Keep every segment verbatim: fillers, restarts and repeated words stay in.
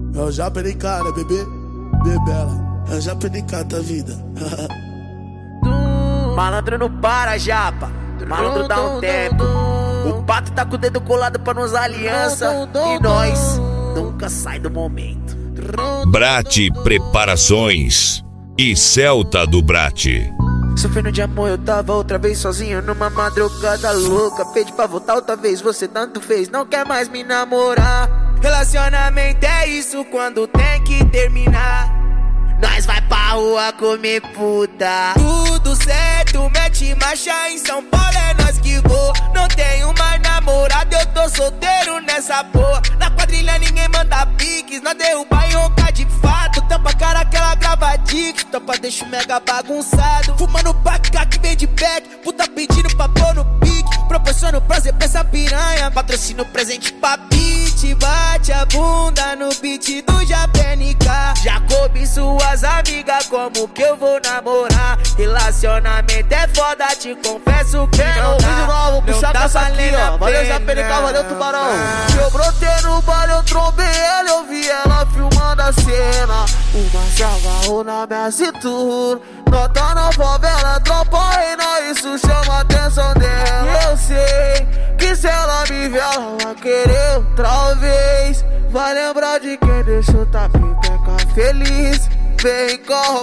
Eu já perdi cara, bebê, bebela. Eu já perdi cara da vida. Malandro não para, japa. Malandro dá um tempo. O pato tá com o dedo colado pra nos aliança. E nós nunca sai do momento. Brat Preparações e Celta do Brat. Sofrendo de amor, eu tava outra vez sozinho numa madrugada louca. Pedi pra voltar outra vez, você tanto fez, não quer mais me namorar. Relacionamento é isso quando tem que terminar. Nós vai pra rua comer puta. Tudo certo, mete marcha em São Paulo, é nós que vou. Não tenho mais namorado, eu tô solteiro nessa porra. Na quadrilha ninguém manda piques, nós derruba e ronca de fato. Tampa a cara que ela grava dick, tampa deixa o mega bagunçado. Fumando paca que vem de back, puta pedindo pra pôr no pique. Proporciona prazer pra essa piranha, patrocínio presente pra beat. Bate a bunda no beat do Japenica. Jacob e suas amigas, como que eu vou namorar? Relacionamento é foda, te confesso que não dá. Vídeo novo, puxar com essa aqui, ó. Valeu Japenica, valeu Tubarão. Eu brotei no baile, eu trombei ela, eu vi ela filmando a cena. Uma se agarrou na minha cintura. Nota na favela, tropa reina, isso chama a atenção dela. Eu sei que se ela me ver, ela vai querer outra vez. Vai lembrar de quem deixou tapipeca feliz. Vem,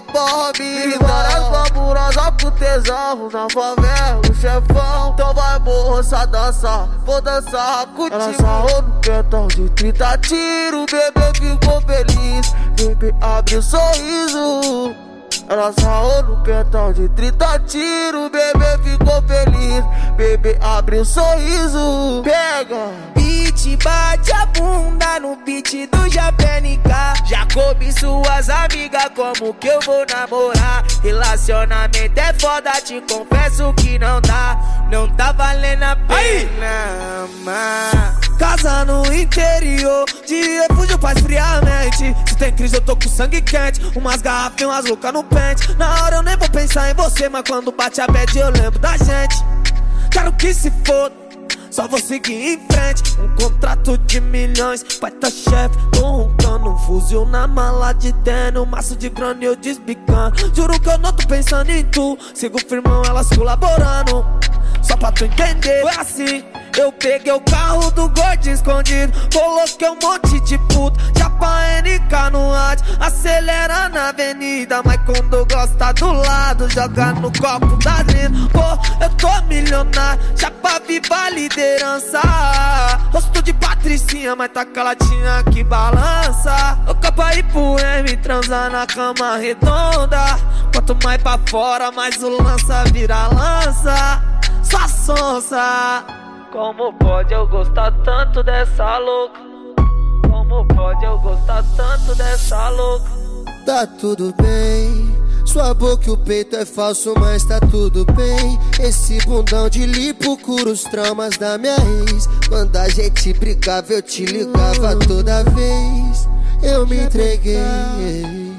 corre, várias fabulosas pro tesão. Na favela, o chefão. Então vai, moça, dançar. Vou dançar contigo. Ela sarrou no pentão de trinta tiros. Bebê ficou feliz. Bebê abre o sorriso. Ela sarrou no pentão de trinta tiros. Bebê ficou feliz. Bebê abre o sorriso. Pega! Beat, bate a bunda no beat do Japenica. Jacob e suas amigas, como que eu vou namorar? Relacionamento é foda, te confesso que não dá. Não tá valendo a pena, amar. Casa no interior, de refúgio faz friamente. Se tem crise eu tô com sangue quente, umas garrafas e umas loucas no pente. Na hora eu nem vou pensar em você, mas quando bate a bad eu lembro da gente. Quero que se foda, só vou seguir em frente. Um contrato de milhões, pai tá chefe. Tô roncando um fuzil na mala de terno, um maço de grana e eu desbicando. Juro que eu não tô pensando em tu, sigo firmão, elas colaborando. Só pra tu entender, foi assim. Eu peguei o carro do gordinho escondido, coloquei um monte de puta, chapa N K no rádio, acelera na avenida. Mas quando gosta do lado, joga no copo das minas. Pô, eu tô milionário, chapa viva a liderança. Rosto de patricinha, mas tá caladinha que balança. Eu capa ir pro M, transar na cama redonda. Quanto mais pra fora, mais o lança vira lança. Só sonsa. Como pode eu gostar tanto dessa louca? Como pode eu gostar tanto dessa louca? Tá tudo bem, sua boca e o peito é falso, mas tá tudo bem. Esse bundão de lipo cura os traumas da minha ex. Quando a gente brigava eu te ligava toda vez. Eu me entreguei.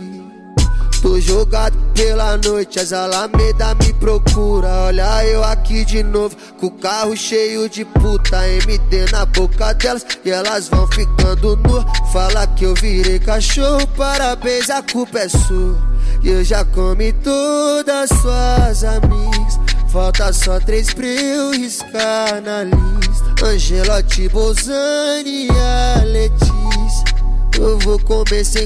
Tô jogado pela noite, as alamedas me procura. Olha eu aqui de novo, com o carro cheio de puta. M D na boca delas e elas vão ficando nuas. Fala que eu virei cachorro, parabéns, a culpa é sua. E eu já comi todas suas amigas. Falta só três pra eu riscar na lista: Angelotti, Bozani e a Letícia. Eu vou comer sem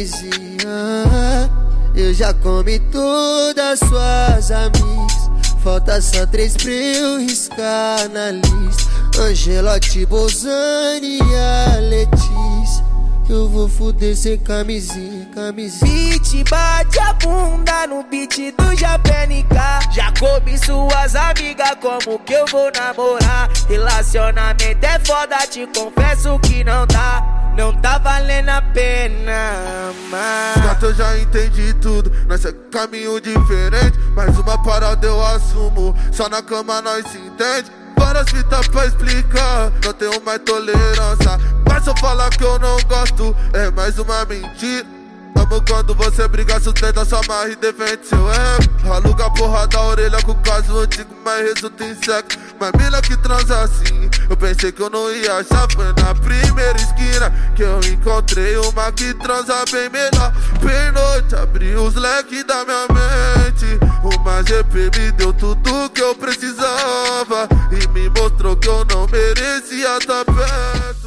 camisinha. Eu já comi todas suas amigas. Falta só três pra eu riscar na lista: Angelotti, Bozani e a Letícia. Eu vou fuder sem camisinha, camisinha. Beat, bate a bunda no beat do Japenica. Jacob e suas amigas, como que eu vou namorar? Relacionamento é foda, te confesso que não dá. Não tá valendo a pena, amar. Gato, eu já entendi tudo, nós segue caminho diferente. Mais uma parada eu assumo, só na cama nós se entende. Várias fitas pra explicar, não tenho mais tolerância. Mas se eu falar que eu não gosto, é mais uma mentira. Amo quando você briga, sustenta sua marra e defende seu ego. Aluga a porra da orelha com o caso antigo, mas resulta em sexo. Mas mina que transa assim, eu pensei que eu não ia achar. Foi na primeira esquina que eu encontrei uma que transa bem melhor. Pernoite, abri os leques da minha mente. Uma G P me deu tudo que eu precisava e me mostrou que eu não merecia estar perto.